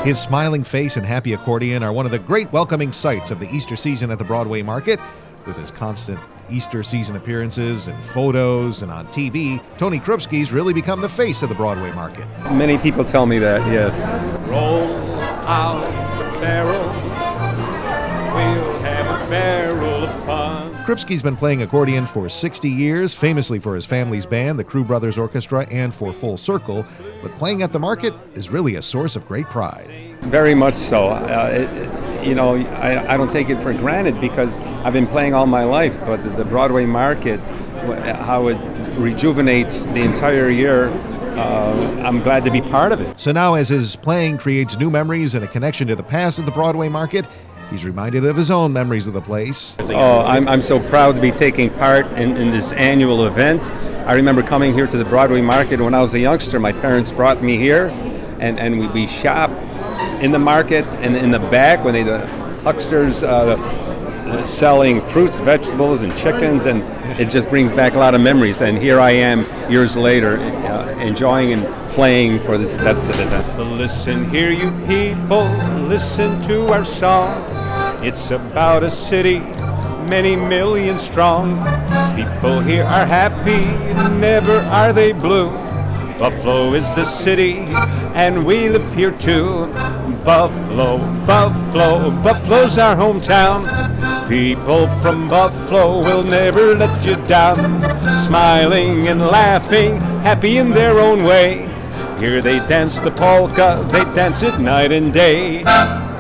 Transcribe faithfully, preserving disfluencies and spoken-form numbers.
His smiling face and happy accordion are one of the great welcoming sights of the Easter season at the Broadway Market. With his constant Easter season appearances and photos and on T V, Tony Krupski's really become the face of the Broadway Market. Many people tell me that, yes. Roll out the barrel, we'll have a barrel of fun. Krupski's been playing accordion for sixty years, famously for his family's band, the Crew Brothers Orchestra, and for Full Circle. But playing at the market is really a source of great pride. Very much so. Uh, it, you know, I, I don't take it for granted because I've been playing all my life, but the, the Broadway Market, how it rejuvenates the entire year, uh, I'm glad to be part of it. So now as his playing creates new memories and a connection to the past of the Broadway Market, he's reminded of his own memories of the place. Oh, I'm, I'm so proud to be taking part in, in this annual event. I remember coming here to the Broadway Market when I was a youngster. My parents brought me here, and, and we, we shop in the market and in the back when they the hucksters uh, selling fruits, vegetables, and chickens, and it just brings back a lot of memories. And here I am years later uh, enjoying and playing for this festive event. Listen here, you people, listen to our song. It's about a city many millions strong. People here are happy, never are they blue. Buffalo is the city, and we live here too. Buffalo, Buffalo, Buffalo's our hometown. People from Buffalo will never let you down. Smiling and laughing, happy in their own way. Here they dance the polka, they dance it night and day.